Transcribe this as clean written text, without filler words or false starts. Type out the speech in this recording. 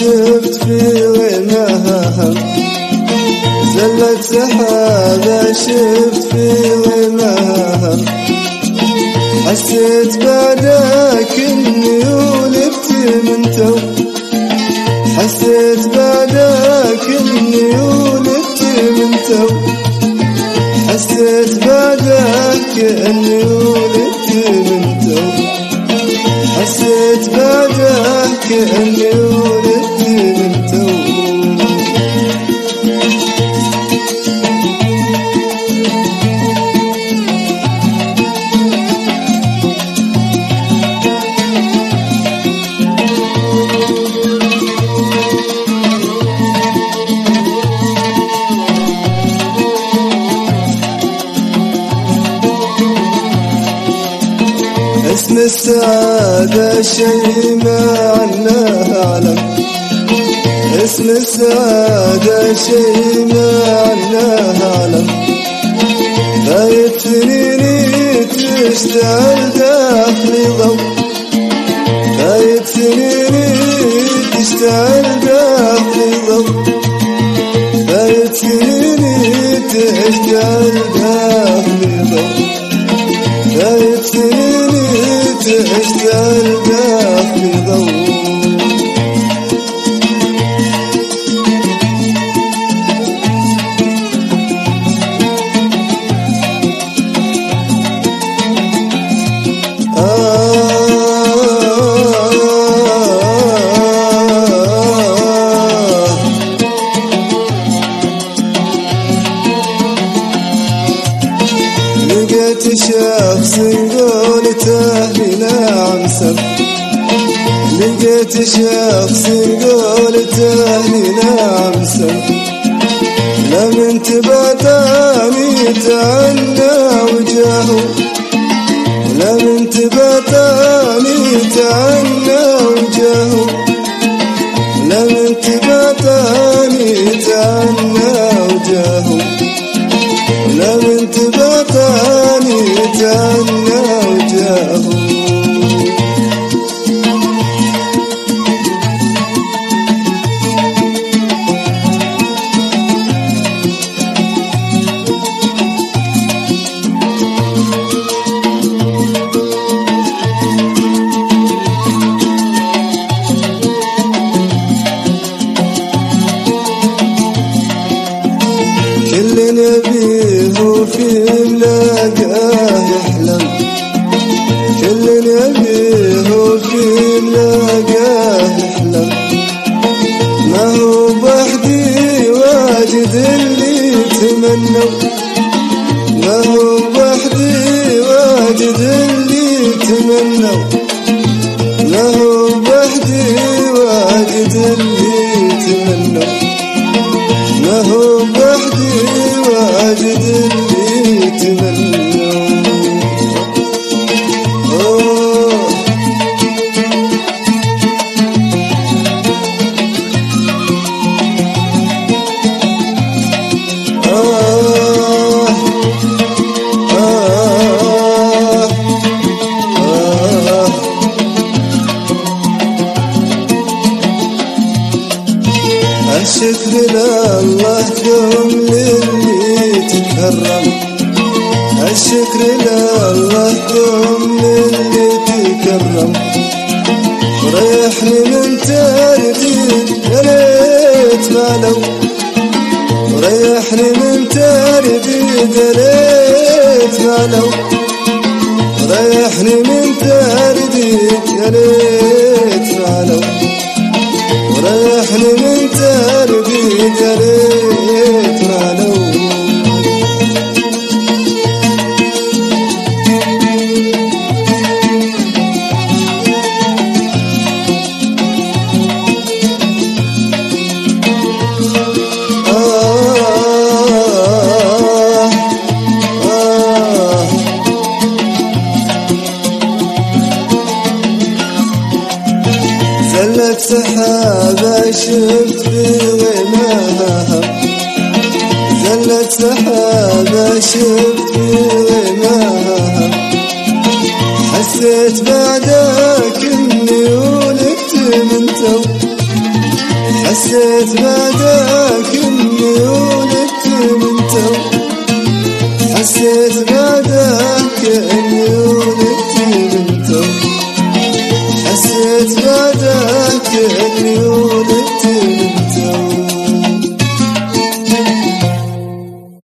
شفت في غيمها هم، زلت سحابة شفت في غيمها هم، حسيت بعدك اني ولدت من تو، حسيت بعدك اني ولدت من تو، حسيت بعدك اني ولدت من تو، حسيت بعدك اني ولدت من تو. اسم السعادة شيء ما عناه أعلم، اسم السعادة شيء ما عناه أعلم، فايت سنيني تشتعل داخلي ضو، فايت سنيني تشتعل داخلي ضو، فايت سنيني تشتعل داخلي ضو، فايت سنيني تشتعل داخلي ضو. لقيت شخص قولته لنا عمسم، لقيت شخص قولته لنا عمسم، لمن تبعتني تعنى وجهه، لمن تبعتني تعنى وجهه، لمن تبعتني تعنى وجهه، لمن تبعتني تعنى وجهه. كل نبيه في ملاقاه يحلم، كل نبيه في ملاقاه يحلم، ما هو بحدي واجد اللي تمنوا، ما هو بحدي واجد اللي تمنوا، ما هو بحدي واجد اللي تمنوا، ما هو بحدي واجد اللي تمنوا. الشكر لله يوم للي تكرم، الشكر لله يوم للي تكرم، ريحني من ترديد يا ليت ما لو، ريحني من ترديد يا ليت ما لو، ريحني من ترديد يا ليت ما لو، ريحني من ترديد يا ليت ما لو. زلت سحابة شفت في غيمها هم، زلت سحابة شفت في غيمها هم، حسيت بعدك اني ولدت من تو، جيت بعدك